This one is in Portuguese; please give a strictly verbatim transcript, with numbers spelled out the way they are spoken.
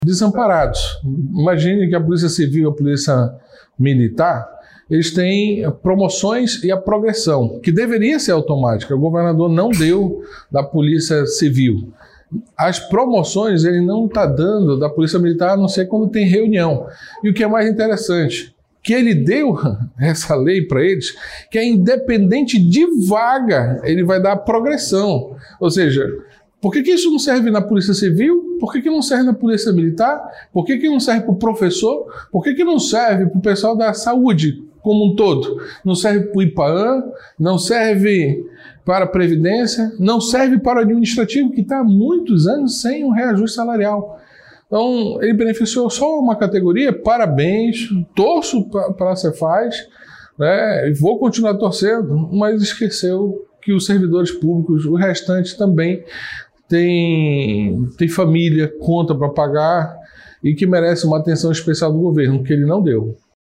desamparados. Imagine que a Polícia Civil e a Polícia Militar, eles têm promoções e a progressão, que deveria ser automática. O governador não deu da Polícia Civil. As promoções ele não está dando da Polícia Militar, a não ser quando tem reunião. E o que é mais interessante, que ele deu essa lei para eles, que é independente de vaga, ele vai dar progressão. Ou seja, por que que isso não serve na Polícia Civil? Por que que não serve na Polícia Militar? Por que que não serve para o professor? Por que que não serve para o pessoal da saúde como um todo? Não serve para o IPAAN, não serve para a Previdência, não serve para o administrativo, que está há muitos anos sem um reajuste salarial. Então, ele beneficiou só uma categoria, parabéns, torço para a Cefaz, né, vou continuar torcendo, mas esqueceu que os servidores públicos, o restante também tem, tem família, conta para pagar e que merece uma atenção especial do governo, que ele não deu.